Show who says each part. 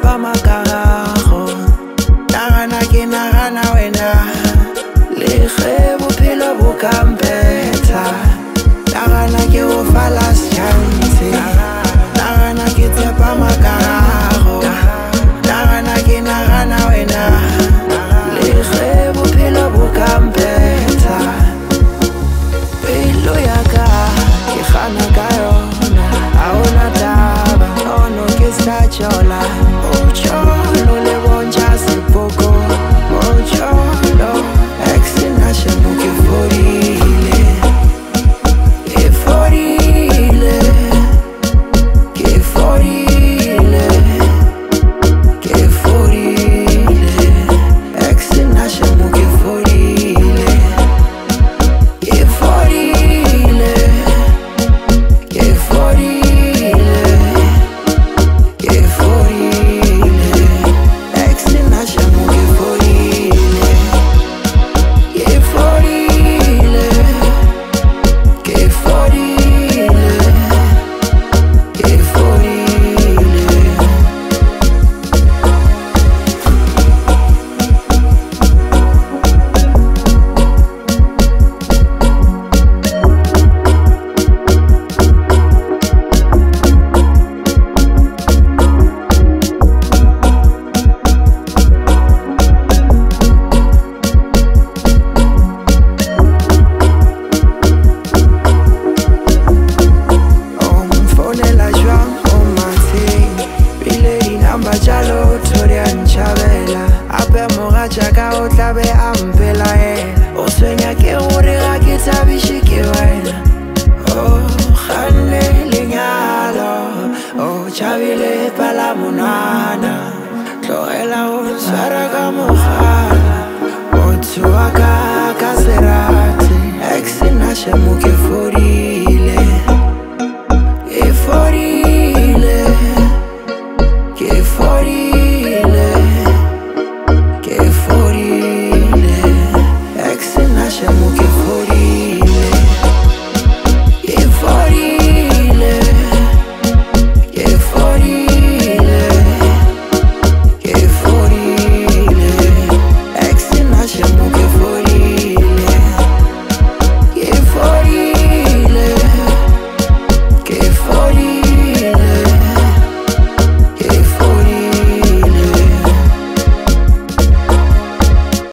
Speaker 1: tshepa makarago. Nagana ke nagana wena le ge bophelo bo ka mphetha. Nagana ke go fa last chance. Nagana ke tshepa makarago. Nagana ke nagana wena le ge bophelo bo ka mphetha. Pelo ya ka ke gana ka yona, a ona taba ono ke sa chola. Ocholo le boncha sepoko, ocholo exina shemu ke forile, ke forile, ke forile, ke forile, exina shemu ke forile, ke forile, ke forile, ke forile, exina shemu ke forile, ke forile, ke forile, ke forile. Mfonela jwang o mateng, pile dinamba jalo tori a ntšhabela. Ape mogatša ka o tlabe a mpelaela, o tshwenya ke gore ga ke thabiše ke wena. O kganne lenyalo, o tšhabile palamonwana, tlogela go swara ka mogala. Motho wa ka ka serate, exina shemu ke fodi.